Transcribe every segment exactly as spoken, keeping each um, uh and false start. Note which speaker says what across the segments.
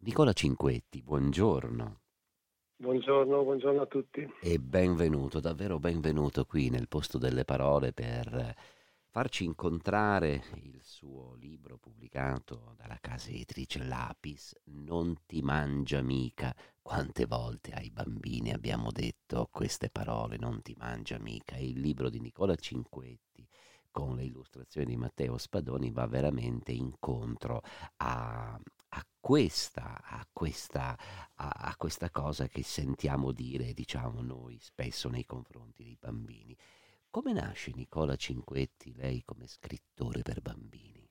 Speaker 1: Nicola Cinquetti, buongiorno
Speaker 2: Buongiorno, buongiorno a tutti.
Speaker 1: e benvenuto, davvero benvenuto qui nel posto delle parole per farci incontrare il suo libro pubblicato dalla casa editrice Lapis, Non ti mangia mica. Quante volte ai bambini abbiamo detto queste parole, non ti mangia mica? Il libro di Nicola Cinquetti con le illustrazioni di Matteo Spadoni va veramente incontro a, a questa, a questa a, a questa cosa che sentiamo dire, diciamo noi spesso nei confronti dei bambini. Come nasce Nicola Cinquetti, lei come scrittore per bambini?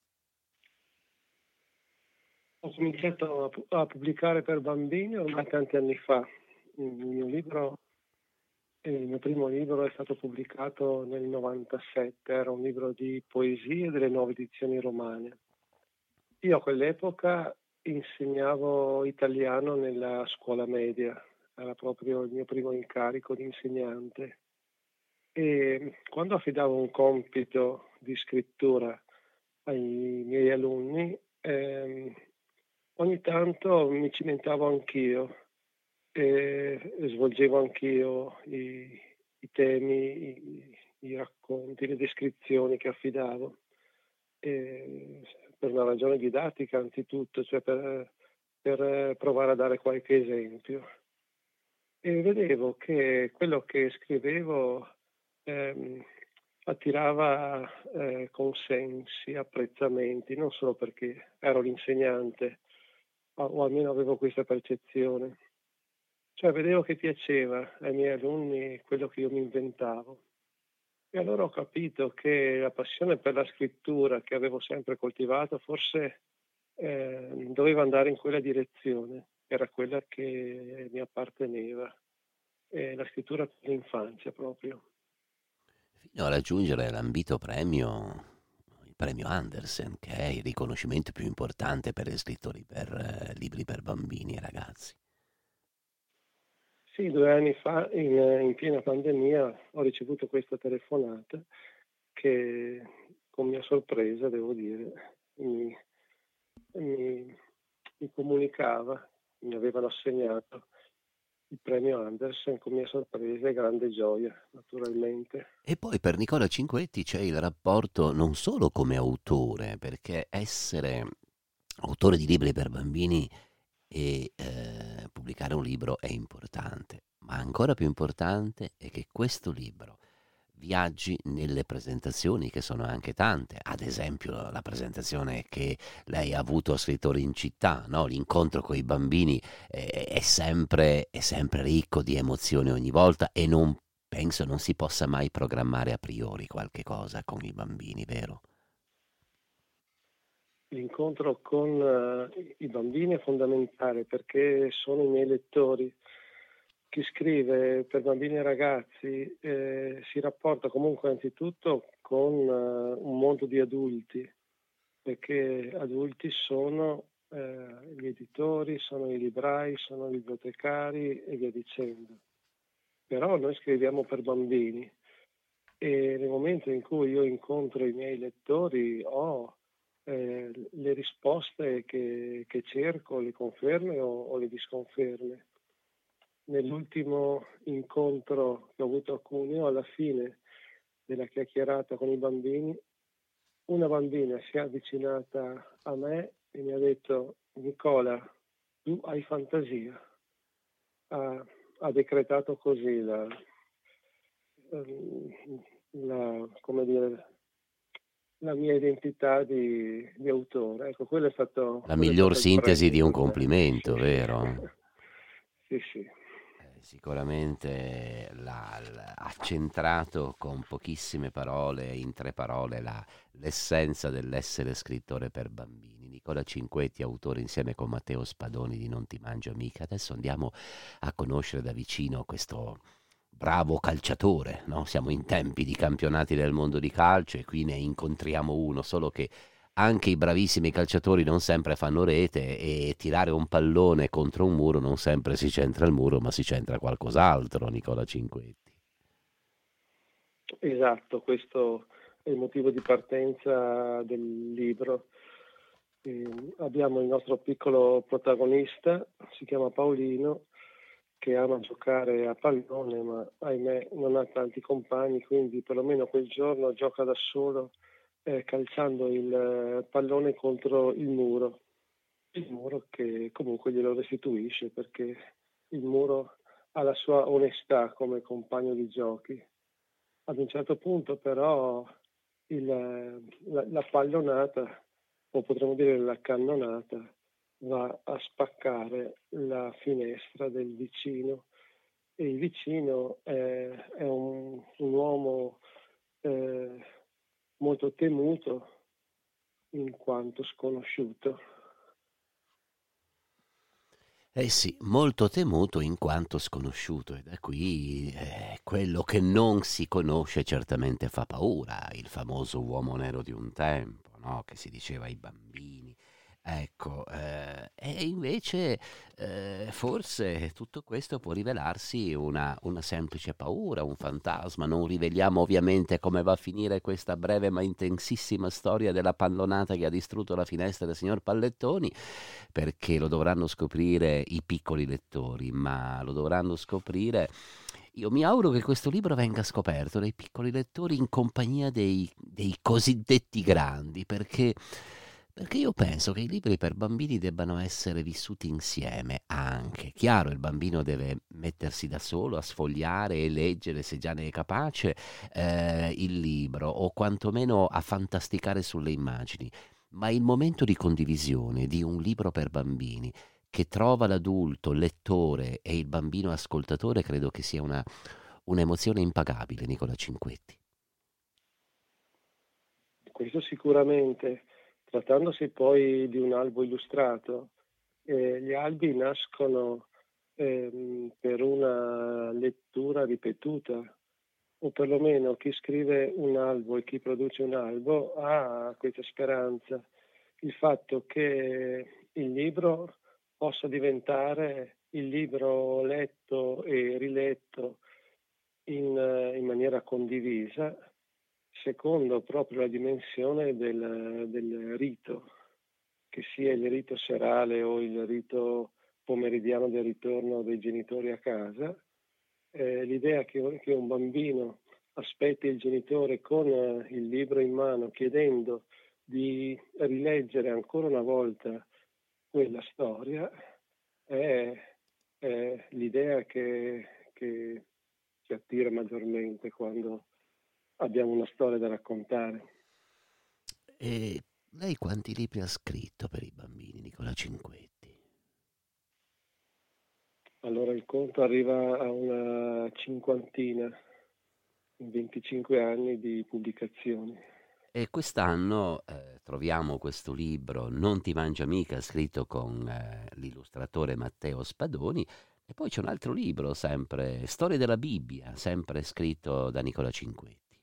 Speaker 2: Ho cominciato a, pu- a pubblicare per bambini ormai tanti anni fa. Il mio libro, il mio primo libro è stato pubblicato nel novantasette, era un libro di poesie delle nuove edizioni romane. Io a quell'epoca insegnavo italiano nella scuola media, era proprio il mio primo incarico di insegnante. E quando affidavo un compito di scrittura ai miei alunni, ehm, ogni tanto mi cimentavo anch'io e, e svolgevo anch'io i, i temi, i, i racconti, le descrizioni che affidavo. E per una ragione didattica anzitutto, cioè per, per provare a dare qualche esempio. E vedevo che quello che scrivevo ehm, attirava eh, consensi, apprezzamenti, non solo perché ero l'insegnante, o, o almeno avevo questa percezione. Cioè vedevo che piaceva ai miei alunni quello che io mi inventavo. E allora ho capito che la passione per la scrittura che avevo sempre coltivato forse eh, doveva andare in quella direzione, era quella che mi apparteneva, eh, la scrittura per l'infanzia proprio.
Speaker 1: Fino a raggiungere l'ambito premio, il premio Andersen, che è il riconoscimento più importante per gli scrittori per eh, libri per bambini e ragazzi.
Speaker 2: Sì, due anni fa, in, in piena pandemia, ho ricevuto questa telefonata che, con mia sorpresa, devo dire, mi, mi, mi comunicava, mi avevano assegnato il premio Andersen con mia sorpresa e grande gioia, naturalmente.
Speaker 1: E poi per Nicola Cinquetti c'è il rapporto non solo come autore, perché essere autore di libri per bambini e eh, pubblicare un libro è importante, ma ancora più importante è che questo libro viaggi nelle presentazioni, che sono anche tante, ad esempio la presentazione che lei ha avuto a Scrittori in città, no? L'incontro con i bambini eh, è sempre, è sempre ricco di emozioni ogni volta e non penso non si possa mai programmare a priori qualche cosa con i bambini, vero?
Speaker 2: L'incontro con eh, i bambini è fondamentale perché sono i miei lettori. Chi scrive per bambini e ragazzi eh, si rapporta comunque anzitutto con eh, un mondo di adulti, perché adulti sono eh, gli editori, sono i librai, sono i bibliotecari e via dicendo. Però noi scriviamo per bambini e nel momento in cui io incontro i miei lettori ho eh, le risposte che, che cerco, le conferme o, o le disconferme. Nell'ultimo incontro che ho avuto a Cuneo, alla fine della chiacchierata con i bambini, una bambina si è avvicinata a me e mi ha detto: Nicola, tu hai fantasia. Ha, ha decretato così la, la, come dire, la mia identità di, di autore. Ecco, quello è stato,
Speaker 1: La
Speaker 2: quello è
Speaker 1: miglior
Speaker 2: stato il
Speaker 1: sintesi
Speaker 2: premio
Speaker 1: di un
Speaker 2: per me. Sì,
Speaker 1: complimento,
Speaker 2: sì.
Speaker 1: vero?
Speaker 2: Sì, sì.
Speaker 1: Eh, Sicuramente l'ha, l'ha- ha centrato con pochissime parole, in tre parole, la- l'essenza dell'essere scrittore per bambini. Nicola Cinquetti, autore insieme con Matteo Spadoni di Non ti mangio mica. Adesso andiamo a conoscere da vicino questo bravo calciatore, no? Siamo in tempi di campionati del mondo di calcio e qui ne incontriamo uno, solo che anche i bravissimi calciatori non sempre fanno rete e tirare un pallone contro un muro non sempre si centra il muro, ma si centra qualcos'altro, Nicola Cinquetti.
Speaker 2: Esatto, questo è il motivo di partenza del libro. E abbiamo il nostro piccolo protagonista, si chiama Paolino, che ama giocare a pallone, ma ahimè non ha tanti compagni, quindi perlomeno quel giorno gioca da solo, eh, calciando il eh, pallone contro il muro, il muro che comunque glielo restituisce perché il muro ha la sua onestà come compagno di giochi. Ad un certo punto però il, la, la pallonata, o potremmo dire la cannonata, va a spaccare la finestra del vicino e il vicino è, è un, un uomo eh, molto temuto in quanto sconosciuto.
Speaker 1: Eh sì, molto temuto in quanto sconosciuto, e da qui eh, quello che non si conosce certamente fa paura, il famoso uomo nero di un tempo, no? Che si diceva ai bambini. Ecco, eh, e invece eh, forse tutto questo può rivelarsi una, una semplice paura, un fantasma. Non riveliamo ovviamente come va a finire questa breve ma intensissima storia della pallonata che ha distrutto la finestra del signor Pallettoni, perché lo dovranno scoprire i piccoli lettori, ma lo dovranno scoprire. Io mi auguro che questo libro venga scoperto dai piccoli lettori in compagnia dei, dei cosiddetti grandi, perché, perché io penso che i libri per bambini debbano essere vissuti insieme anche. Chiaro, il bambino deve mettersi da solo a sfogliare e leggere, se già ne è capace, eh, il libro, o quantomeno a fantasticare sulle immagini, ma il momento di condivisione di un libro per bambini che trova l'adulto lettore e il bambino ascoltatore credo che sia una, un'emozione impagabile, Nicola Cinquetti.
Speaker 2: Questo sicuramente, trattandosi poi di un albo illustrato, eh, gli albi nascono ehm, per una lettura ripetuta, o perlomeno chi scrive un albo e chi produce un albo ha questa speranza, il fatto che il libro possa diventare il libro letto e riletto in, eh, in maniera condivisa, secondo proprio la dimensione del, del rito, che sia il rito serale o il rito pomeridiano del ritorno dei genitori a casa. Eh, l'idea che, che un bambino aspetti il genitore con eh, il libro in mano chiedendo di rileggere ancora una volta quella storia è, è l'idea che, che ci attira maggiormente quando abbiamo una storia da raccontare.
Speaker 1: E lei quanti libri ha scritto per i bambini, Nicola Cinquetti?
Speaker 2: Allora il conto arriva a una cinquantina in venticinque anni di pubblicazioni.
Speaker 1: E quest'anno eh, troviamo questo libro Non ti mangia mica, scritto con eh, l'illustratore Matteo Spadoni, e poi c'è un altro libro, sempre Storie della Bibbia, sempre scritto da Nicola Cinquetti.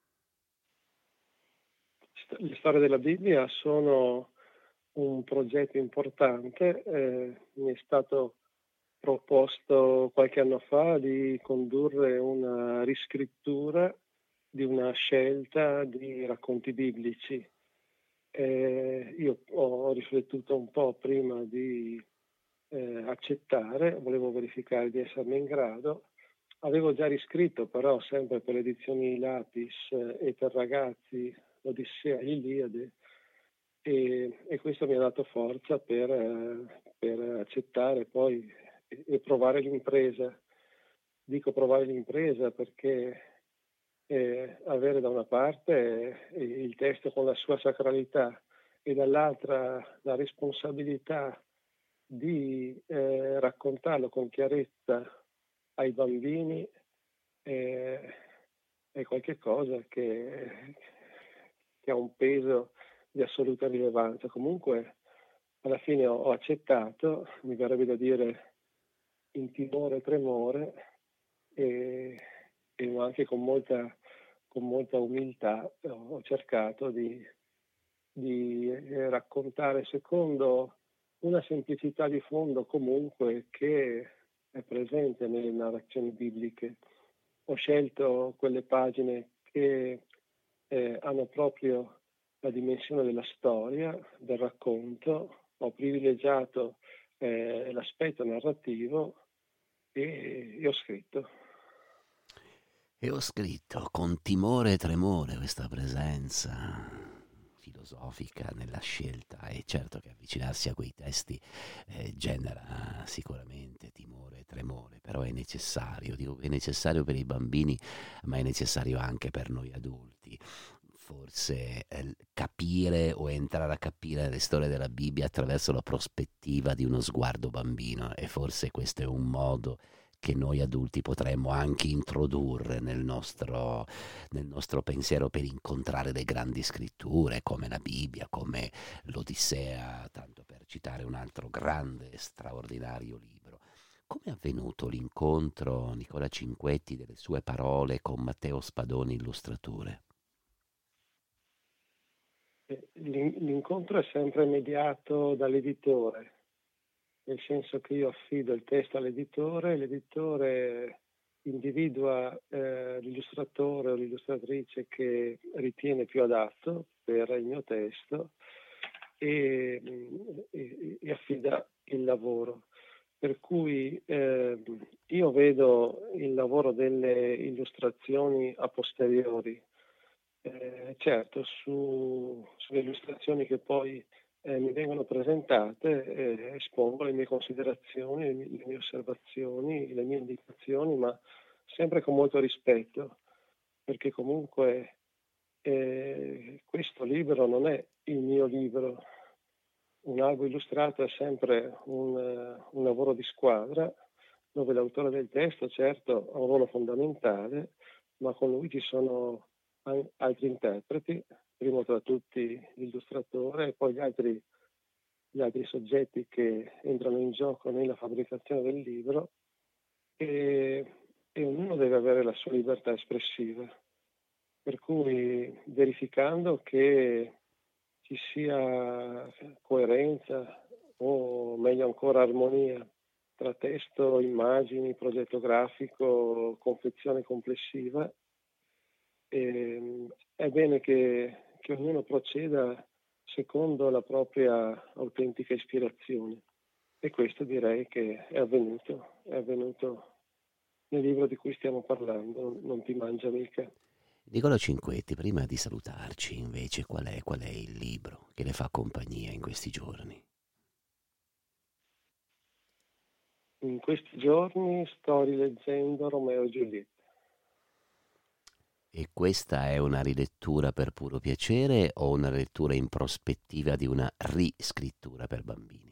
Speaker 2: Le storie della Bibbia sono un progetto importante, eh, mi è stato proposto qualche anno fa di condurre una riscrittura di una scelta di racconti biblici. Eh, io ho riflettuto un po' prima di eh, accettare, volevo verificare di esserne in grado. Avevo già riscritto però sempre per le edizioni Lapis eh, e per ragazzi l'Odissea e l'Iliade e, e questo mi ha dato forza per, eh, per accettare poi e, e provare l'impresa. Dico provare l'impresa perché eh, avere da una parte eh, il testo con la sua sacralità e dall'altra la responsabilità di eh, raccontarlo con chiarezza ai bambini eh, è qualcosa che, che ha un peso di assoluta rilevanza. Comunque alla fine ho, ho accettato, mi verrebbe da dire in timore e tremore e, e anche con molta, con molta umiltà ho cercato di, di eh, raccontare secondo una semplicità di fondo comunque che è presente nelle narrazioni bibliche. Ho scelto quelle pagine che eh, hanno proprio la dimensione della storia, del racconto, ho privilegiato eh, l'aspetto narrativo e, e ho scritto.
Speaker 1: E ho scritto con timore e tremore questa presenza filosofica nella scelta, e certo che avvicinarsi a quei testi eh, genera sicuramente timore e tremore, però è necessario, dico che è necessario per i bambini, ma è necessario anche per noi adulti. Forse eh, capire o entrare a capire le storie della Bibbia attraverso la prospettiva di uno sguardo bambino, e forse questo è un modo che noi adulti potremmo anche introdurre nel nostro, nel nostro pensiero per incontrare le grandi scritture come la Bibbia, come l'Odissea, tanto per citare un altro grande e straordinario libro. Come è avvenuto l'incontro, Nicola Cinquetti, delle sue parole con Matteo Spadoni, illustratore?
Speaker 2: L'in- L'incontro è sempre mediato dall'editore, nel senso che io affido il testo all'editore, l'editore individua eh, l'illustratore o l'illustratrice che ritiene più adatto per il mio testo e, e, e affida il lavoro. Per cui eh, io vedo il lavoro delle illustrazioni a posteriori. Eh, certo, su, sulle illustrazioni che poi eh, mi vengono presentate eh, espongo le mie considerazioni, le mie, le mie osservazioni, le mie indicazioni, ma sempre con molto rispetto, perché comunque eh, questo libro non è il mio libro. Un albo illustrato è sempre un, un lavoro di squadra, dove l'autore del testo certo ha un ruolo fondamentale, ma con lui ci sono altri interpreti, primo tra tutti l'illustratore e poi gli altri, gli altri soggetti che entrano in gioco nella fabbricazione del libro, e, e ognuno deve avere la sua libertà espressiva. Per cui verificando che ci sia coerenza o meglio ancora armonia tra testo, immagini, progetto grafico, confezione complessiva, e è bene che, che ognuno proceda secondo la propria autentica ispirazione, e questo direi che è avvenuto, è avvenuto nel libro di cui stiamo parlando, Non ti mangia mica.
Speaker 1: Nicola Cinquetti, prima di salutarci, invece, qual è, qual è il libro che le fa compagnia in questi giorni?
Speaker 2: In questi giorni sto rileggendo Romeo e Giulietta.
Speaker 1: E questa è una rilettura per puro piacere o una lettura in prospettiva di una riscrittura per bambini?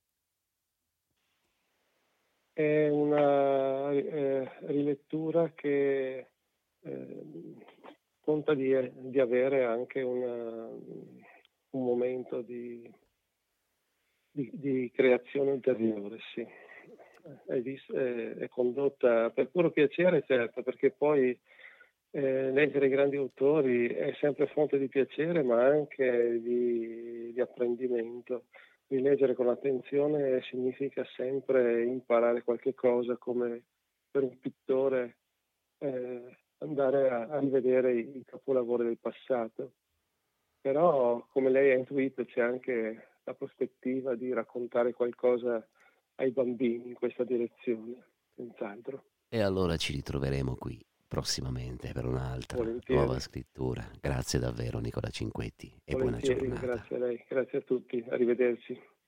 Speaker 2: È una eh, rilettura che eh, conta di, di avere anche una, un momento di, di, di creazione ulteriore, sì. È, vis- è, è condotta per puro piacere, certo, perché poi eh, leggere grandi autori è sempre fonte di piacere, ma anche di, di apprendimento. Rileggere con attenzione significa sempre imparare qualche cosa, come per un pittore eh, andare a, a rivedere i, i capolavori del passato. Però, come lei ha intuito, c'è anche la prospettiva di raccontare qualcosa ai bambini in questa direzione, senz'altro.
Speaker 1: E allora ci ritroveremo qui prossimamente per un'altra nuova
Speaker 2: Volentieri,
Speaker 1: scrittura. Grazie davvero Nicola Cinquetti e buona
Speaker 2: volentieri,
Speaker 1: giornata.
Speaker 2: grazie a lei, grazie a tutti, arrivederci.